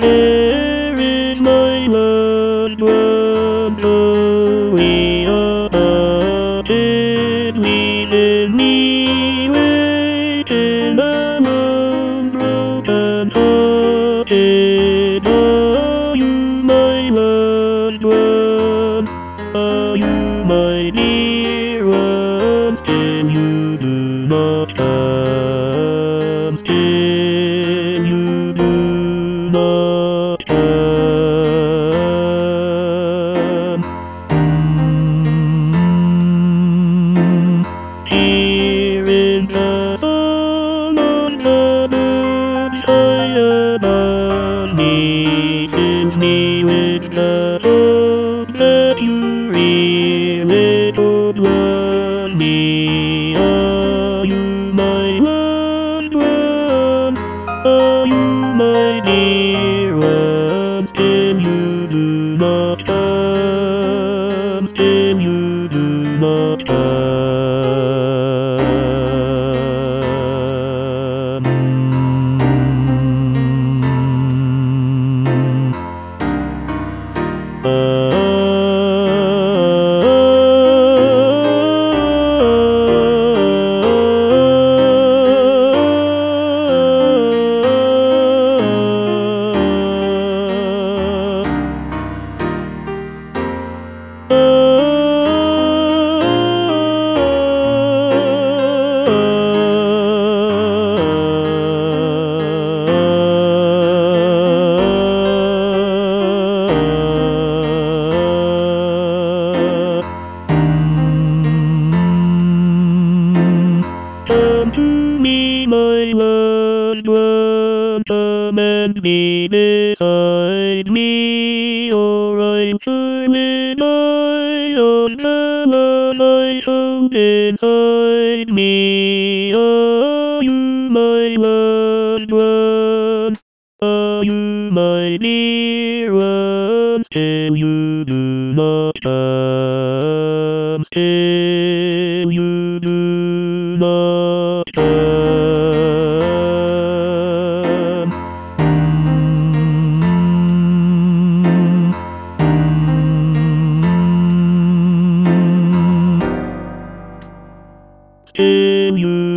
Where is my loved one? Oh, we are dead within me, waiting alone, broken hearted. Are you my loved one? Are you my dear one? Still you do not come. Still you do not come. Here in the sun on the birds high above me, fills me with the hope that you really don't want me. Are you my loved one? Are you my dear one? Still you do not come. Still you do not come. Come to me, my loved one, come and be beside me, or I'm sure when I on the love I hold inside me. Are you my loved one? Are you my dear one? Still you do not come. Still you do not come. Still you